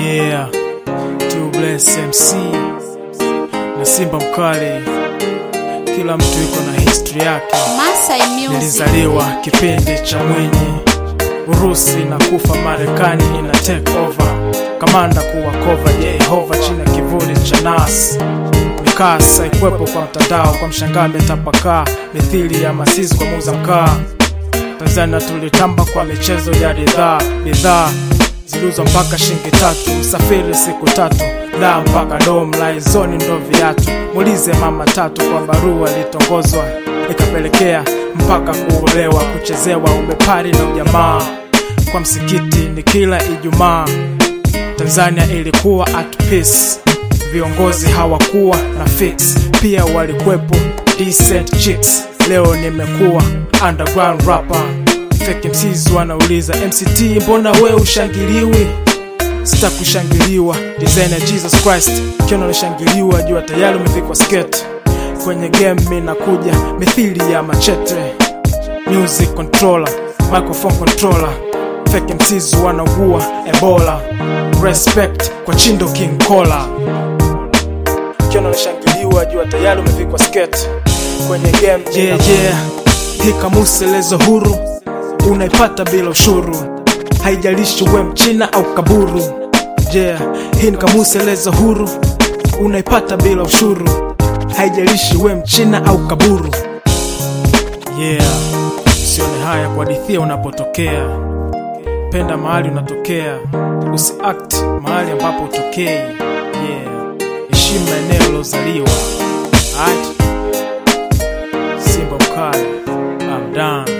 Yeah, Tubless MC na Simba Mkali, kila mtu yuko na history yake. Nilizaliwa kipindi cha Mwinyi, Urusi na kufa Marekani ina take over. Kamanda kuwa cover Jehova chini ya kivuli cha NAS. Mikasa ikwepo kwa mtandao kwa mshangambe tapakaa, mithili ya masizi kwa muuza mkaa. Tanzania tulitamba kwa michezo ya bidhaa ziliuzwa mpaka shilingi 3, usafiri siku 3, da mpaka dom laizoni ndo viatu. Muulize mama tatu kwa barua litongozwa, ikapelekea mpaka kuolewa, kuchezewa ubepari na ujamaa. Kwa msikiti ni kila Ijumaa. Tanzania ilikuwa at peace, viongozi hawakuwa na fix, pia walikuwepo decent chicks. Leo nimekuwa underground rapper. Fake MCs wanauliza MCT mbona we ushangiliwi? Sitakushangiliwa, designer Jesus Christ. Kiona unashangiliwa jua tayari umevikwa skate. Kwenye game mimi nakuja mithili ya machete. Music controller, microphone controller. Fake MCs wanaugua Ebola. Respect kwa Chindo King Kola. Kiona unashangiliwa jua tayari umevikwa skate. Kwenye game yeah. Hii kamusi lezo huru unaipata bila ushuru, haijalishi we mchina au kaburu. Yeah, hii ni kamusi lezo huru unaipata bila ushuru, haijalishi we mchina au kaburu. Yeah, usione haya kwa dithia unapotokea. Penda mahali unatokea, usiact mahali ambapo utokei. Yeah, heshima eneo lozaliwa. Simba Mkali, I'm done.